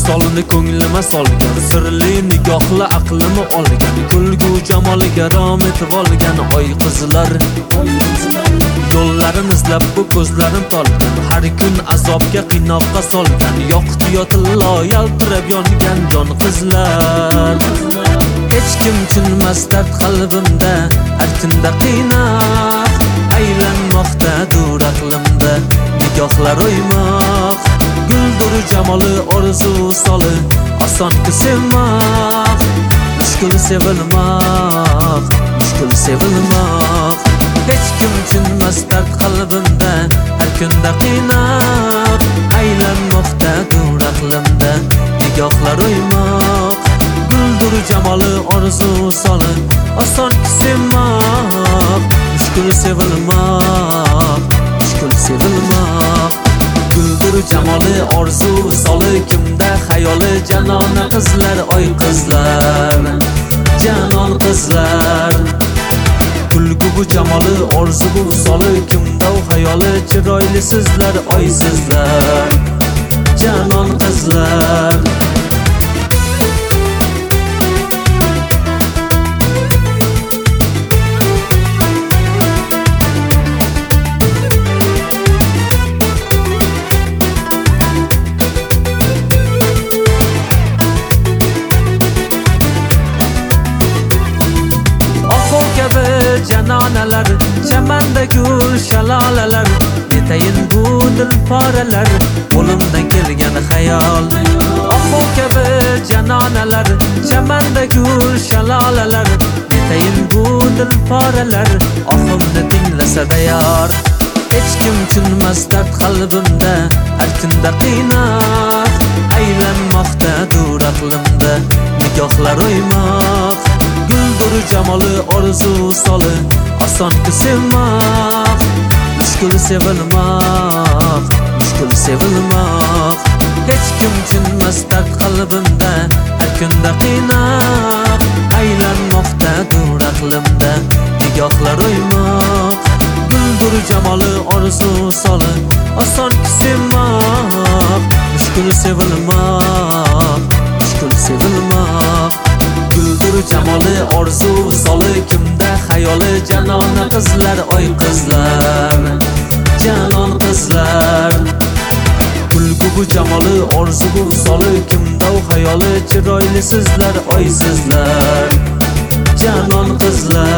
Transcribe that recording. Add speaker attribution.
Speaker 1: Visolini ko'nglima solgan, sirli nigohla aqlimi olgan, kulgu jamoliga rom etib olgan oy qizlar. Yo'llarini izlab bu ko'zlarim tolgan, har kun azobga qiynoqqa solgan, yoqti yotillo yaltirab yongan jon qizlar. Hech kim tushunmas dard qalbimda, har kunda qiynab aylanmoqdadir aqlimda. Nigohlar o'ymoq, guldur jamoli orzu soli, osonki sevmoq, mushkul sevilmoq, mushkul sevilmoq. Hech kim tushunmas dard qalbimda, har kunda qiynab aylanmoqdadir aqlimda. Nigohlar o'ymoq, guldur jamoli orzu soli, osonki sevmoq, mushkul sevilmoq, mushkul sevilmoq. Guldur jamoli orzu soli, kimda xayoli janona qizlar, oy qizlar, janon qizlar. Kulgu bu jamoli orzu bu soli, kimda u xayoli chiroyli sizlar, oy sizlar, janon qizlar. Janonalar, chamanda gul shalolalar, yetayin bu dil poralar, qo'limdan kelgan xayol. Oqo kabi janonalar, chamanda gul shalolalar, yetayin bu dil poralar, oqimni tinglasa-da yor. Hech kim tushunmas dard qalbimda, har kunda qiynab aylanmoqdadir aqlimda. Nigohlar o'ymoq, guldur jamoli orzu soli, osonki sevmoq, mushkul sevilmoq, mushkul sevilmoq. Hech kim tushunmas dard qalbimda, har kunda qiynab aylanmoqdadir aqlimda. Nigohlar o'ymoq, guldur jamoli orzu soli, osonki sevmoq, mushkul sevilmoq, mushkul sevilmoq. Guldur jamoli orzu soli, kimda xayoli janona qizlar, oy qizlar, janon qizlar. Kulgu bu jamoli orzu bu soli, kimda u xayoli chiroyli sizlar, oy sizlar, janon qizlar.